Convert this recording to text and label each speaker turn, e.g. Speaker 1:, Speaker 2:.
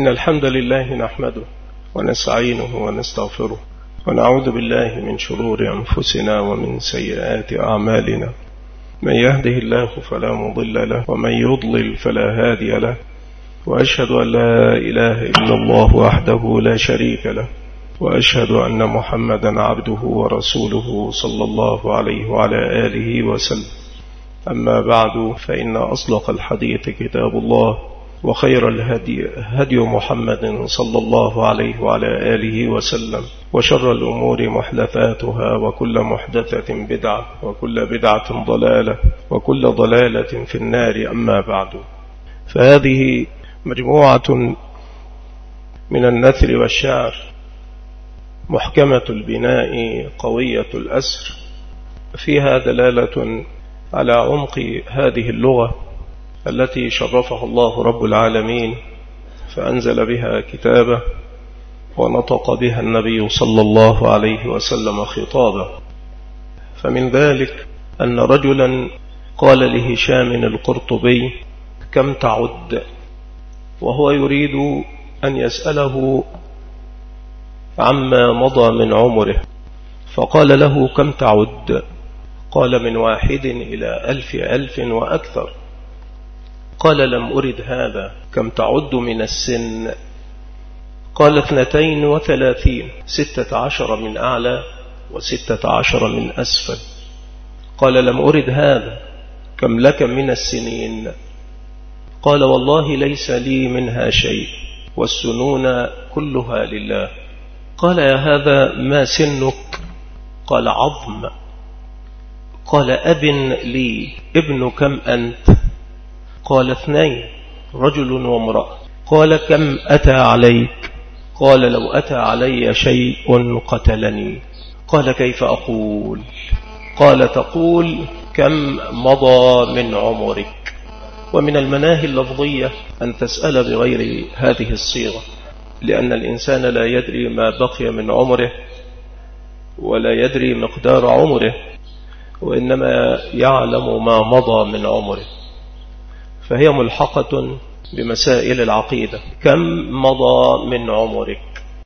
Speaker 1: إن الحمد لله نحمده ونستعينه ونستغفره ونعوذ بالله من شرور أنفسنا ومن سيئات أعمالنا. من يهده الله فلا مضل له ومن يضلل فلا هادي له، وأشهد أن لا إله إلا الله وحده لا شريك له، وأشهد أن محمدا عبده ورسوله صلى الله عليه وعلى آله وسلم. أما بعد، فإن أصدق الحديث كتاب الله، وخير الهدي هدي محمد صلى الله عليه وعلى آله وسلم، وشر الأمور محدثاتها، وكل محدثة بدعة، وكل بدعة ضلالة، وكل ضلالة في النار. أما بعد، فهذه مجموعة من النثر والشعر محكمة البناء قوية الأسر، فيها دلالة على عمق هذه اللغة التي شرفها الله رب العالمين فأنزل بها كتابه، ونطق بها النبي صلى الله عليه وسلم خطابه. فمن ذلك أن رجلا قال لهشام القرطبي: كم تعد؟ وهو يريد أن يسأله عما مضى من عمره، فقال له: كم تعد؟ قال: من 1 إلى 1000 وأكثر. قال: لم أرد هذا. كم تعد من السن؟ قال: 32، 16 من أعلى و16 من أسفل. قال: لم أرد هذا. كم لك من السنين؟ قال: والله ليس لي منها شيء، والسنون كلها لله. قال: يا هذا ما سنك؟ قال: عظم. قال: أب لي. ابن كم أنت؟ قال: 2، رجل وامرأة. قال: كم أتى عليك؟ قال: لو أتى علي شيء قتلني. قال: كيف أقول؟ قال: تقول: كم مضى من عمرك. ومن المناهي اللفظية أن تسأل بغير هذه الصيغة، لأن الإنسان لا يدري ما بقي من عمره ولا يدري مقدار عمره، وإنما يعلم ما مضى من عمره، فهي ملحقة بمسائل العقيدة. كم مضى من عمرك؟